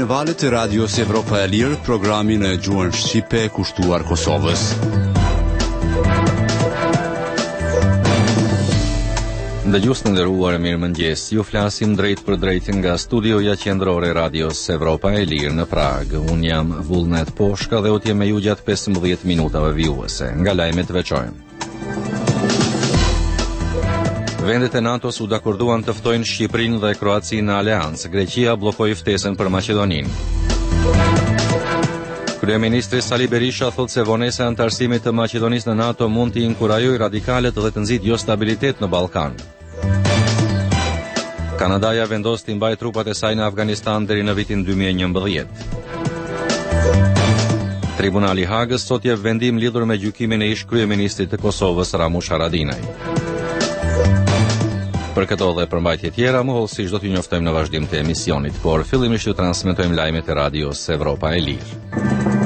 valët e Radios Evropa e Lirë, programin e gjuhën shqipe kushtuar Kosovës. Dëgjues të nderuar, mirëmëngjes. Ju flasim drejt për drejt nga studioja qendrore Radios Evropa e Lirë në Prag. Un jam Vullnet Poshka dhe u të jem me ju gjatë 15 minutave vijuese. Nga lajmet veçojmë. Vendet e NATO-s u dakorduan të ftojnë Shqipërinë dhe Kroacinë në aleancë. Greqia bllokoi ftesën për Maqedoninë. Kryeministri Sali Berisha thotë se vonesa e antarësimit të Maqedonisë në NATO mund të inkurajojë radikalet dhe të nxjidë jo stabilitet në Ballkan. Kanadaja vendos të mbajë trupat e saj në Afganistan deri në vitin 2011. Tribunali i Hagës sot jep vendim lidhur me gjykimin e ish kryeministrit të Kosovës Ramush Haradinaj. Për këto dhe përmbajtje tjera, mohëllësisht do t'ju njoftojmë në vazhdim të emisionit, por fillimisht ju transmetojmë lajmet e Radios Evropa e Lirë.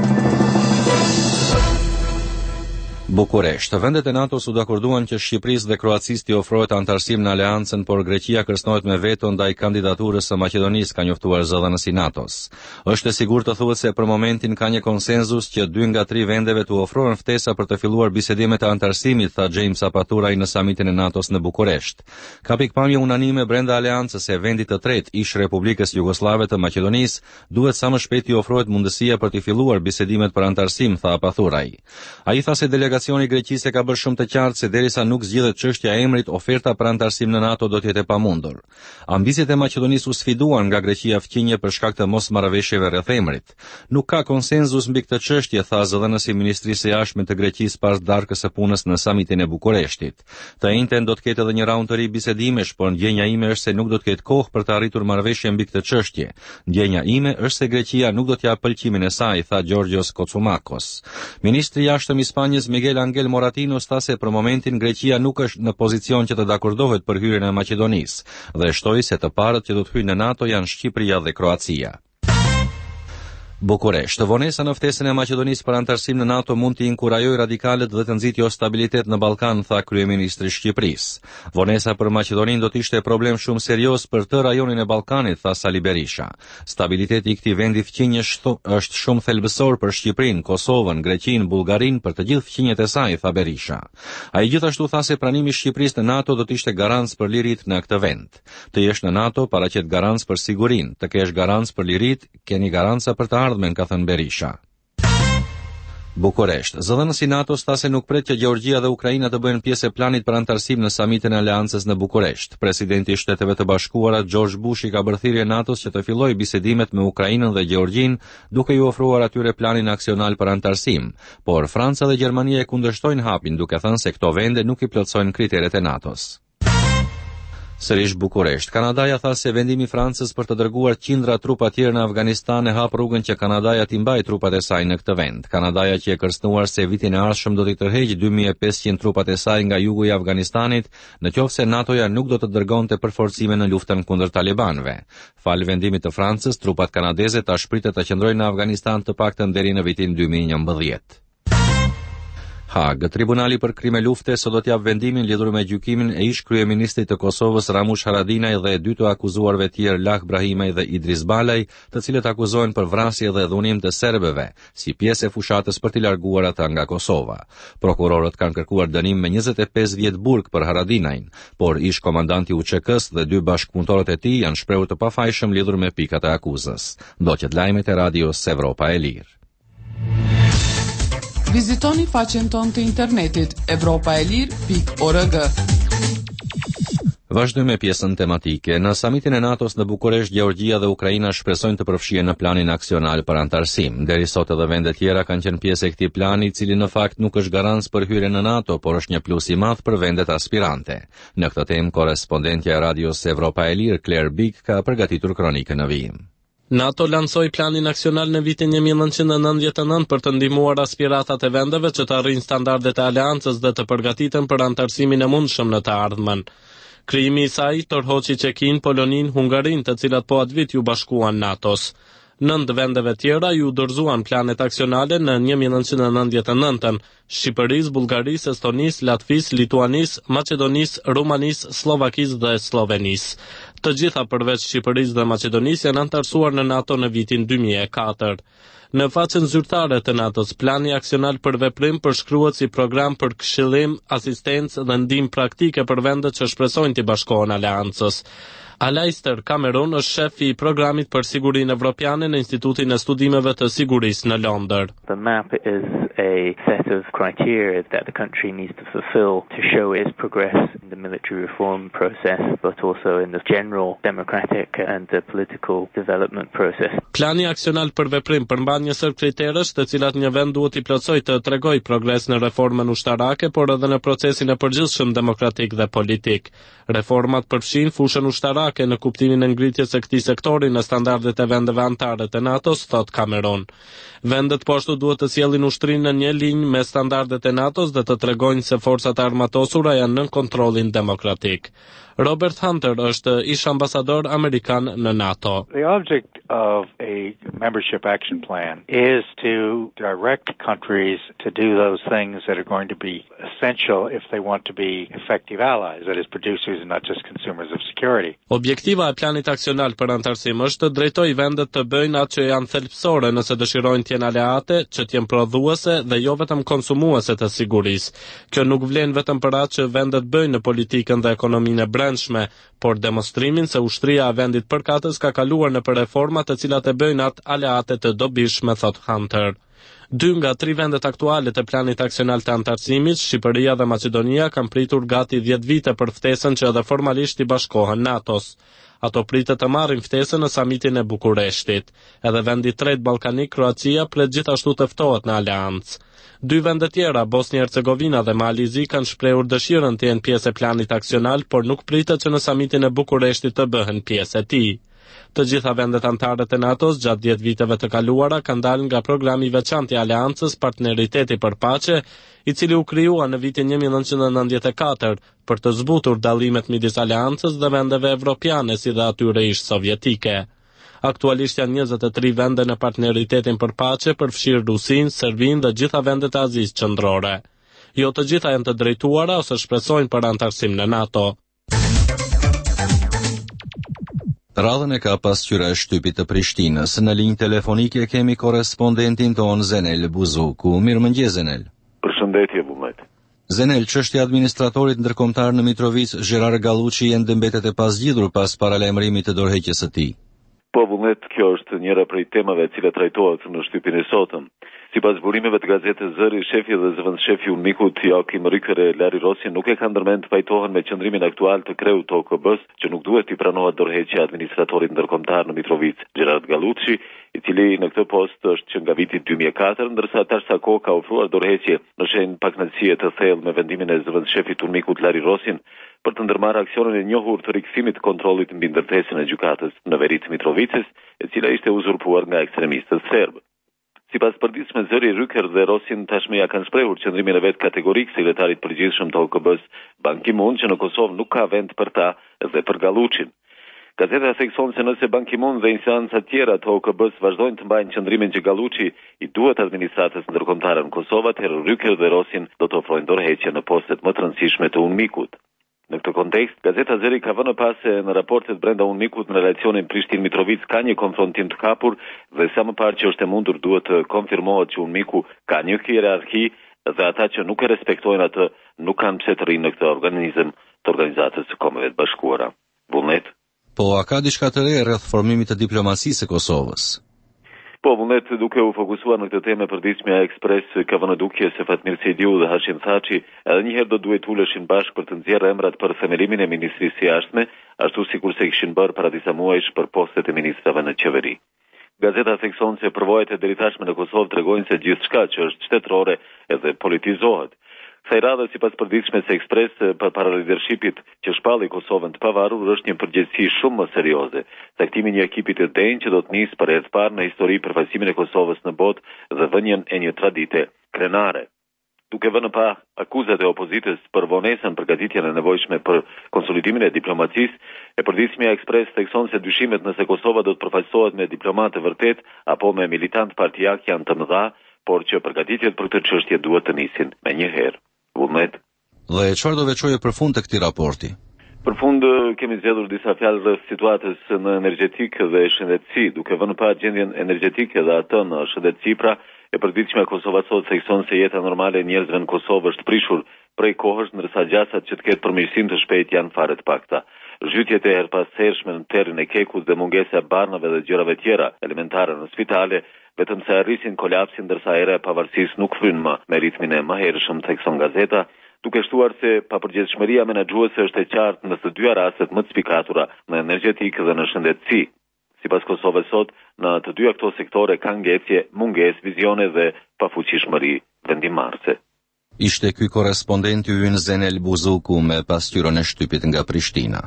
Bukuresht. Vendet e NATO-s u dakorduan që Shqipërisë dhe Kroacisë t'i ofrohet antarësim në aleancën, por Greqia kërcënohet me veto ndaj kandidaturës së Maqedonisë, ka njoftuar zëdhënësi i NATO-s. Është e sigurt të thuhet se për momentin ka një konsenzus që 2 nga 3 vendeve t'u ofrohen ftesa për të filluar bisedimet e antarësimit, tha James Apaturaj në samitin e NATO-s në Bukuresht. Ka pikpamje unanime brenda aleancës se vendit të tretë, ish Republikës Jugoslave të Maqedonisë, duhet sa më shpejt t'i ofrohet mundësia për të filluar bisedimet për antarësim, tha Apaturaj. Ai tha se delegacioni i Greqisë ka bërë shumë të qartë se derisa nuk zgjidhet çështja e emrit, oferta për antarësim në NATO do të jetë e pamundur. Ambicjet e Maqedonisë u sfiduan nga Greqia fqinje për shkak të mosmarrëveshjeve rreth emrit. Nuk ka konsenzus mbi këtë çështje, tha zëdhënësi i Ministrisë së Jashtme të Greqisë pas darkës së punës në samitin e Bukureshtit. Të njëjtën do të ketë edhe një raund të ri bisedimesh, por ndjenja ime është se nuk do të ketë kohë për të arritur marrëveshje mbi këtë çështje. Ndjenja ime është se Greqia nuk do t'ja pëlqimin e saj, tha Georgios Kotsumakos. Ministri i Jashtëm i Spanjës Miguel Angel Moratinos tha se për momentin Greqia nuk është në pozicion që të dakordohet për hyrjen e Maqedonisë dhe shtoi se të parët që do të hyjnë në NATO janë Shqipëria dhe Kroacia. Bukuresht. Vonesa në ftesën e Maqedonisë për antarësim në NATO mund të inkurajojë radikalet dhe të nxjidë jo stabilitet në Ballkan, tha kryeministri i Shqipërisë. Vonesa për Maqedoninë do të ishte problem shumë serioz për të rajonin e Ballkanit, tha Sali Berisha. Stabiliteti i këtij vendi fqinjesh është shumë thelbësor për Shqipërinë, Kosovën, Greqinë, Bullgarinë, për të gjithë fqinjet e saj, tha Berisha. Ai gjithashtu tha se pranimi i Shqipërisë në NATO do të ishte garancë për liritë në këtë vend. Të jesh në NATO paraqet garancë për sigurinë, të kesh garancë për liritë, keni garanca për të ardhmen, ka thënë Berisha. Bukuresht. Zëdhënësi i NATO-s tha se nuk pret që Gjeorgjia dhe Ukraina të bëjnë pjesë e planit për antarësim në samitin e aleancës në Bukuresht. Presidenti i Shteteve të Bashkuara George Bush i ka bërë thirrje NATO-s që të fillojë bisedimet me Ukrainën dhe Gjeorgjinë, duke i ofruar atyre planin aksional për antarësim. Por Franca dhe Gjermania e kundërshtojnë hapin, duke thënë se këto vende nuk i plotësojnë kriteret e NATO-s. Sërish Bukuresht. Kanadaja tha se vendimi i Francës për të dërguar qindra trupa tjerë në Afganistan e hap rrugën që Kanadaja t'i mbajë trupat e saj në këtë vend. Kanadaja që e kërcënuar se vitin e ardhshëm do t'i tërheqë 2500 trupat e saj nga jugu i Afganistanit, nëse NATO-ja nuk do të dërgonte përforcime në luftën kundër talibanëve. Fal vendimit të Francës, trupat kanadeze tash pritet të qëndrojnë në Afganistan të paktën deri në vitin 2011. Hag. Tribunali për krime lufte sot do t'jap vendimin lidhur me gjykimin e ish kryeministrit të Kosovës Ramush Haradinaj dhe 2 të akuzuarve tjerë Lah Brahimaj dhe Idris Balaj, të cilët akuzohen për vrasje dhe dhunim të serbëve, si pjesë e fushatës për t'i larguar ata nga Kosova. Prokurorët kanë kërkuar dënim me 25 vjet burg për Haradinajn, por ish komandanti UÇK-s dhe 2 bashkëpunëtorët e tij janë shprehur të pafajshëm lidhur me pikat e akuzës. Ndoqët lajmet e Radios Evropa e Lirë. Vizitoni faqen tonë të internetit evropaelir.org. Vazhdojmë me pjesën tematike. Në samitin e NATO-s në Bukuresht, Gjeorgjia dhe Ukraina shpresojnë të përfshihen në planin aksional për antarësim. Deri sot edhe vende tjera kanë qenë pjesë e këtij plani, i cili në fakt nuk është garancë për hyrjen në NATO, por është një plus i madh për vendet aspirante. Në këtë temë, korrespondentja e Radios Evropa e Lirë, Claire Big, ka përgatitur kronikën në vijim. NATO lansoi planin aksional në vitin 1999 për të ndihmuar aspiratat e vendeve që të arrijnë standardet e aleancës dhe të përgatiten për antarësimin e mundshëm në të ardhmen. Krijimi i saj tërhoqi Çekinë, Poloninë, Hungarinë, të cilat po atë vit ju bashkuan NATO-s. 9 vendeve tjera ju dorëzuan planet aksionale në 1999-ën: Shqipërisë, Bullgarisë, Estonisë, Latvisë, Lituanisë, Maqedonisë, Rumanisë, Slovakisë dhe Slovenisë. Të gjitha përveç Shqipërisë dhe Maqedonisë janë antarësuar në NATO në vitin 2004. Në faqen zyrtare të NATO-s, plani aksional për veprim përshkruhet si program për këshillim, asistencë dhe ndihmë praktike për vendet që shpresojnë të bashkohen aleancës. Aleister Cameron është shefi I programit për sigurinë evropiane në Institutin e Studimeve të Sigurisë në Londër. The map is a set of criteria that the country needs to fulfill to show its progress in the military reform process, but also in the general democratic and political development process. Plani aksional për veprim përmban një sër kriterësh, të cilat një vend duhet I plotësojë të tregojë progres në reformën ushtarake, por edhe në procesin e përgjithshëm demokratik dhe politik. Reformat përfshin fushën ushtarake në kuptimin e ngritjes së këtij sektori në standardet e vendeve anëtare të NATO-s, thot Cameron. Vendet po ashtu duhet të sjellin ushtrinë në një linjë me standardet e NATO-s dhe të tregojnë se forcat e armatosura janë nën kontrollin demokratik. Robert Hunter është ish ambasador amerikan në NATO. The object of a membership action plan is to direct countries to do those things that are going to be essential if they want to be effective allies, that is producers and not just consumers of security. Objektiva e planit aksional për antarësim është të drejtojë vendet të bëjnë atë që janë thelbësore nëse dëshirojnë të jenë aleate, që të jenë prodhuese dhe jo vetëm konsumuese të sigurisë. Kjo nuk vlen vetëm për atë që vendet bëjnë në politikën dhe ekonominë e brendshme, por demonstrimin se ushtria e vendit përkatës ka kaluar në për reforma të cilat e bëjnë atë aleate të dobishme, thot Hunter. 2 nga 3 vendet aktuale të planit aksional të antarësimit, Shqipëria dhe Maqedonia, kanë pritur gati 10 vite për ftesën që edhe formalisht I bashkohen NATO-s. Ato pritet të marrin ftesën në samitin e Bukureshtit. Edhe vendi I tretë ballkanik, Kroacia, pret gjithashtu të ftohet në aleancë. 2 vende tjera, Bosnia-Hercegovina dhe Malizi, kanë shprehur dëshirën të jenë pjesë e planit aksional, por nuk pritet që në samitin e Bukureshtit të bëhen pjesë e tij. Të gjitha vendet anëtare të NATO-s gjatë 10 viteve të kaluara kanë dalë nga programi I veçantë I Aleancës Partneriteti për Paqe, I cili u krijua në vitin 1994 për të zbutur dallimet midis Aleancës dhe vendeve evropiane si dhe atyre ish sovjetike. Aktualisht janë 23 vende në Partneritetin për Paqe, përfshirë Rusinë, Serbinë dhe gjitha vendet e Azisë Qendrore. Jo të gjitha janë të drejtuara ose shpresojnë për antarësim në NATO. Radhën e ka pasqyra e shtypit të Prishtinës. Në linjë telefonike kemi korrespondentin ton Zenel Buzuku. Mirëmëngjes Zenel. Përshëndetje Vullnet. Zenel, çështja e administratorit ndërkombëtar në Mitrovic, Gerard Gallucci, ende mbetet e pasgjidhur pas paralajmërimit të dorëheqjes së tij. Po Vullnet, kjo është njëra prej temave e cila trajtohet në shtypin e sotëm. Sipas burimeve të gazetës Zëri, shefi dhe zëvendëshefi I UNMIK-ut Joachim Rücker e Larry Rossi nuk e kanë ndërmend të pajtohen me qëndrimin aktual të kreut të OKB-s që nuk duhet I pranohet dorëheqja e administratorit ndërkombëtar në Mitrovic, Gerard Gallucci, I cili në këtë post është që nga viti 2004, ndërsa tash sa kohë ka ofruar dorëheqje në shenjë pakëndësie të thellë me vendimin e zëvendësshefit të UNMIK-ut Larry Rossin për të ndërmarrë aksionin e njohur të rikthimit të kontrollit mbi ndërtesën e gjykatës në veri të Mitrovicës, e cila ishte uzurpuar nga ekstremistët serbë. Sipas përditshme Zëri, Rücker dhe Rossin tashmë ja kanë shprehur qëndrimin e vet kategorik sekretarit përgjithshëm të OKB-s Ban Ki-moon që në Kosovë nuk ka vend për ta dhe për Gallucin. Gazeta thekson se nëse Ban Ki-moon dhe instanca tjera të OKB-s vazhdojnë të mbajnë qëndrimin që Gallucci I duhet administratës ndërkombëtare në Kosovë, atëherë Rücker dhe Rossin do të ofrojnë dorëheqje në postet më të rëndësishme të UNMIK-ut. Në këtë kontekst, Gazeta Zëri ka vënë pas se në raportet brenda UNMIK-ut në relacionin Prishtinë-Mitrovic ka një konfrontim të kapur dhe sa më parë që është e mundur duhet të konfirmohet që UNMIK-u ka një hierarki dhe ata që nuk e respektojnë atë nuk kanë pse të rinë në këtë organizëm të Organizatës së Kombeve të Bashkuara. Vullnet. Po a ka diçka të re rreth formimit të diplomacisë së Kosovës? Po, Vullnet, duke u fokusuar në këtë temë përditshmja Ekspres ka vënë dukje se Fatmir Sejdiu dhe Hashim Thaçi edhe një herë do duhet uleshin bashkë për të nxjerrë emrat për themelimin e Ministrisë së Jashtme, ashtu sikur se kishin bërë para disa muajsh për postet e ministrave në qeveri. Gazeta thekson se përvojat e deri tashme në Kosovë tregojnë se gjithçka që është shtetërore edhe politizohet. Kësaj radhe, sipas përditshmes së Ekspres, para leadershipit që shpalli Kosovën të pavarur është një përgjegjësi shumë më serioze. Caktimi një ekipi të denjë që do të nisë për herë të parë në histori përfaqësimin e Kosovës në botë dhe vënien e një tradite krenare. duke vënë pa akuzat e opozitës për vonesën përgatitjen e nevojshme për konsolidimin e diplomacisë, e përditshmja Ekspres thekson se dyshimet nëse Kosova do të përfaqësohet me diplomatë vërtet apo me militant partijak janë të mëdha, por që përgatitjet për këtë çështje duhet të nisin menjëherë. Vullnet. Dhe çfarë do veçojë për fund të këtij raporti? Për fund kemi zgjedhur disa fjalë rreth situatës në energjetikë dhe shëndetësi, duke vënë pa gjendjen energjetike dhe atë në shëndetësi, pra e përditshme Kosova sot thekson se jeta normale e njerëzve në Kosovë është prishur prej kohësh, ndërsa gjasat që të ketë përmirësim të shpejtë janë fare të pakta. Zhytjet e herpashershme në terrin e Kekut dhe mungesa e barnave dhe gjërave tjera elementare në spitale vetëm se arrisin kolapsin, ndërsa era e pavarësisë nuk fryn më me ritmin e mëhershëm, thekson gazeta, duke shtuar se papërgjegjësimeria menaxhuese është e qartë në të dyja rastet më të spikatura, në energjetikë dhe në shëndetësi. Sipas Kosovës sot, në të dyja këto sektore ka ngjecje, mungesë, vizione dhe pafuqishmëri vendimmarrëse. Ishte ky korrespondenti ynë Zenel Buzuku me pasqyrën e shtypit nga Prishtina.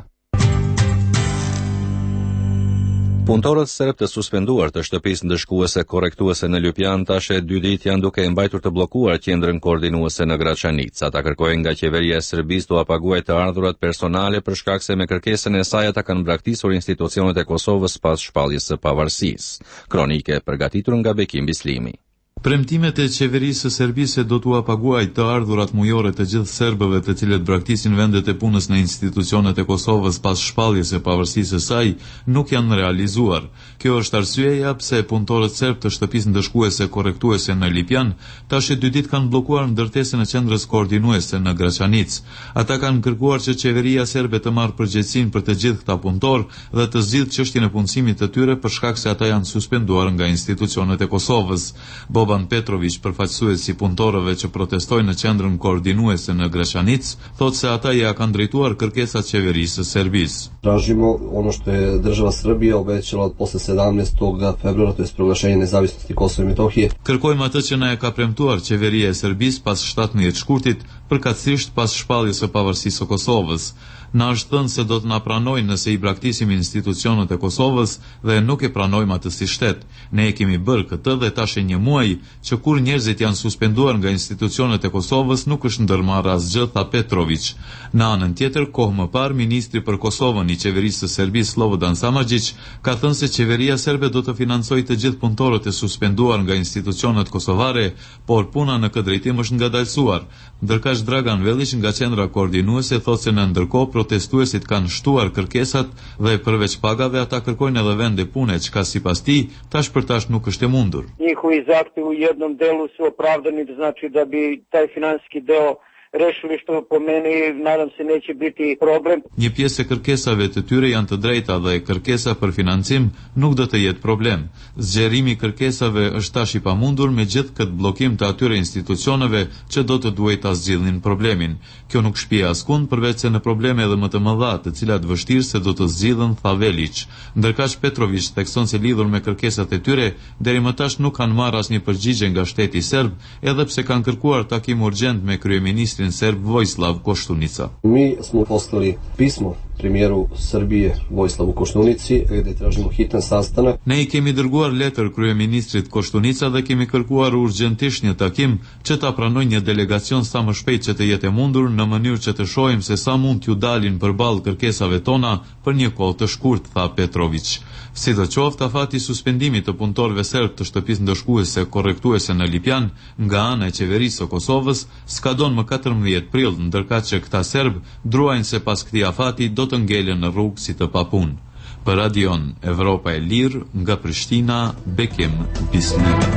Punëtorët serb të suspenduar të shtëpisë ndëshkuese korrektuese në Lypjan tash e 2 ditë janë duke mbajtur të bllokuar qendrën koordinuese në Graçanic. Ata kërkojnë nga qeveria e Serbisë të paguajë të ardhurat personale për shkak se me kërkesën e saj ata kanë braktisur institucionet e Kosovës pas shpalljes së pavarësisë. Kronike përgatitur nga Bekim Bislimi. Premtimet e qeverisë së Serbisë do t'u paguajë të ardhurat mujore të gjithë serbëve të cilët braktisin vendet e punës në institucionet e Kosovës pas shpalljes së pavarësisë së saj nuk janë realizuar. Kjo është arsyeja pse punëtorët serb të shtëpisë ndëshkuese korrektuese në Lipjan tash e 2 ditë kanë bllokuar ndërtesën e qendrës koordinuese në Graçanic. Ata kanë kërkuar që qeveria serbe të marrë përgjegjësinë për të gjithë këta punëtorë dhe të zgjidhë çështjen e punësimit të tyre për shkak se ata janë suspenduar nga institucionet e Kosovës. Boban Petrović, përfaqësuesi i punëtorëve që protestojnë në qendrën koordinuese në Graçanic, thotë se ata ja kanë drejtuar kërkesat qeverisë së Serbisë. Tražimo ono što je država Srbija obećala posle 17. februara, to jest proglašenje nezavisnosti Kosova i Metohije. Kërkojmë atë që na e ka premtuar qeveria e Serbisë pas 17 shkurtit, përkatësisht pas shpalljes së pavarësisë së Kosovës. Na është thënë se do të na pranojnë nëse i braktisim institucionet e Kosovës dhe nuk e pranojmë atë si shtet. Ne e kemi bërë këtë dhe tash e 1 muaj që kur njerëzit janë suspenduar nga institucionet e Kosovës nuk është ndërmarrë asgjë, tha Petrović. Në anën tjetër, kohë më parë, ministri për Kosovën i qeverisë së Serbisë Slobodan Samardžić ka thënë se qeveria serbe do të financojë të gjithë punëtorët e suspenduar nga institucionet kosovare, por puna në këtë drejtim është ngadalësuar. Ndërkaq Dragan Velić nga qendra koordinuese thotë se në ndërkohë protestuesit kanë shtuar kërkesat dhe përveç pagave ata kërkojnë edhe vende pune, çka sipas tij tash për tash nuk është e mundur. Njihovi zahtevi u jednom delu su opravdani, znači da bi taj finansijski deo rešili, što po meni nadam se neće biti problem. Një pjesë e kërkesave të tyre janë të drejta dhe kërkesa për financim nuk do të jetë problem. Zgjerimi i kërkesave është tash i pamundur me gjithë këtë bllokim të atyre institucioneve që do të duhet ta zgjidhin problemin. Kjo nuk shpije askund përveç se në probleme edhe më të mëdha, të cilat vështirë se do të zgjidhen, tha Velić. Ndërkaq Petrović thekson se lidhur me kërkesat e tyre, deri më tash nuk kanë marrë asnjë përgjigje nga shteti serb, edhe pse kanë kërkuar takim urgjent me kryeministrin serb Vojislav Koštunica. Mi smo poslali pismo premijeru Srbije Vojislavu Koštunici gdje tražimo hitan sastanak. Ne i kemi dërguar letër kryeministrit Koštunica dhe kemi kërkuar urgjentisht një takim që ta pranojë një delegacion sa më shpejt që të jetë mundur në mënyrë që të shohim se sa mund t'ju dalin përballë kërkesave tona për një kohë të shkurtë, tha Petrović. Sidoqoftë, afati suspendimit të punëtorëve serb të shtëpisë ndëshkuese korrektuese në Lipjan nga ana e qeverisë së Kosovës skadon më 14 prill, ndërkaq që këta serb druajnë se pas këtij afati do të ngelen në rrugë si të papunë. Për Radion Evropa e Lirë, nga Prishtina, Bekim Bislimi.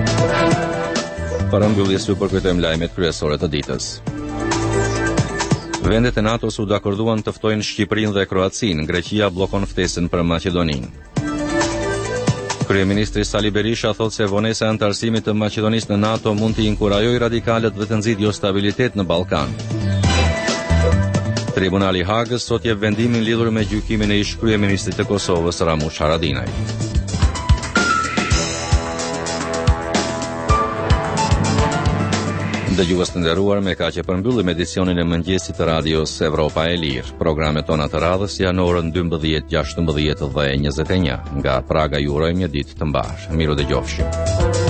Para mbylljes ju përkujtojmë lajmet kryesore të ditës. Vendet e NATO-s u dakorduan të ftojnë Shqipërinë dhe Kroacinë. Greqia bllokon ftesën për Maqedoninë. Kryeministri Sali Berisha thotë se vonesa e antarësimit të Maqedonisë në NATO mund të inkurajojë radikalet dhe të nxjidhë jo stabilitet në Ballkan. Tribunali i Hagës sot jep vendimin lidhur me gjykimin e ish kryeministrit të Kosovës Ramush Haradinaj. Dëgjues të nderuar, me kaq e përmbyllim edicionin e mëngjesit të radios Evropa e Lirë. Programet tona të radhës janë orën 12, 16 dhe 21. Nga Praga ju urojmë një ditë të mbarë. Miru dëgjofshim.